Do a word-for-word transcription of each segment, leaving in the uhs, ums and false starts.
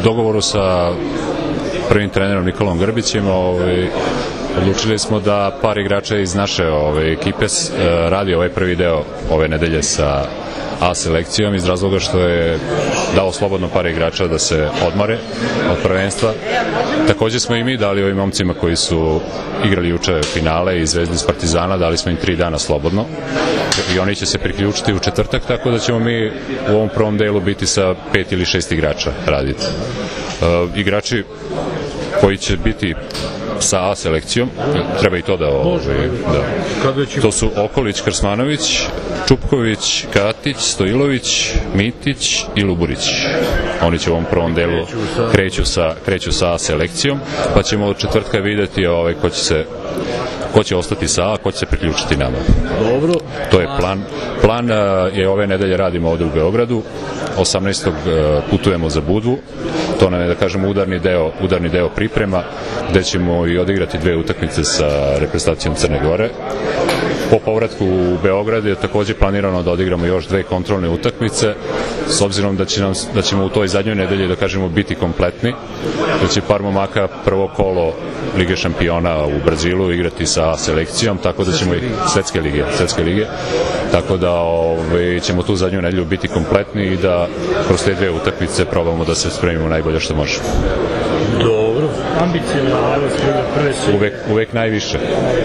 dogovoru sa prvim trenerom Nikolom Grbićem ovaj, odlučili smo da par igrača iz naše ove ekipe radi ovaj prvi deo ove nedelje sa A selekcijom iz razloga što je dao slobodno par igrača da se odmore od prvenstva. Takođe smo i mi dali ovim momcima koji su igrali juče finale i Zvezde iz Partizana, dali smo im tri dana slobodno i oni će se priključiti u četvrtak, tako da ćemo mi u ovom prvom delu biti sa pet ili šest igrača raditi. E, igrači koji će biti sa A selekcijom, treba i to da... Ove, da. To su Okolić, Krsmanović, Čupković, Katić, Stojilović, Mitić i Luburić. Oni će u ovom prvom delu kreću sa, kreću sa A selekcijom, pa ćemo od četvrtka videti ovaj, ko će se ko će ostati sa A, ko će se priključiti nama. Dobro. To je plan. Plan je ove nedelje radimo ovde u Beogradu, osamnaestog putujemo za Budvu, to nam je, da kažemo, udarni deo, udarni deo priprema, gde ćemo i odigrati dve utakmice sa reprezentacijom Crne Gore. Po povratku u Beograd je takođe planirano da odigramo još dve kontrolne utakmice, s obzirom da, će nam, da ćemo u toj zadnjoj nedelji, da kažemo, biti kompletni, da će par momaka prvo kolo Lige šampiona u Brazilu igrati sa selekcijom, tako da ćemo i svetske lige, svetske lige, tako da ovaj, ćemo tu zadnju nedelju biti kompletni i da kroz te dve utakmice probamo da se spremimo najbolje što možemo. Dobro. Ambicije na prve su? Uvek, uvek najviše.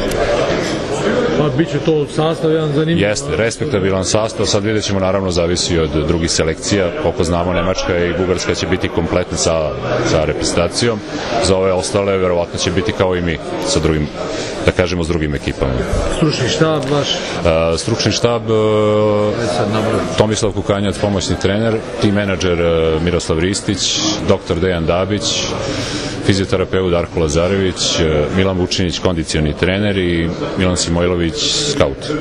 Pa bit će to sastav jedan zanimljiv. Jeste, respektabilan sastav, sad vidjet ćemo, naravno zavisi od drugih selekcija, koliko znamo Nemačka i Bugarska će biti kompletne sa, sa reprezentacijom, za ove ostale verovatno će biti kao i mi sa drugim, da kažemo, s drugim ekipama. Stručni štab vaš? Uh, stručni štab uh, Tomislav Kukanjac, pomoćni trener, tim menadžer uh, Miroslav Ristić, doktor Dejan Dabić, fizioterapeut Darko Lazarević, Milan Vučinić, kondicioni trener i Milan Simojlović, skaut.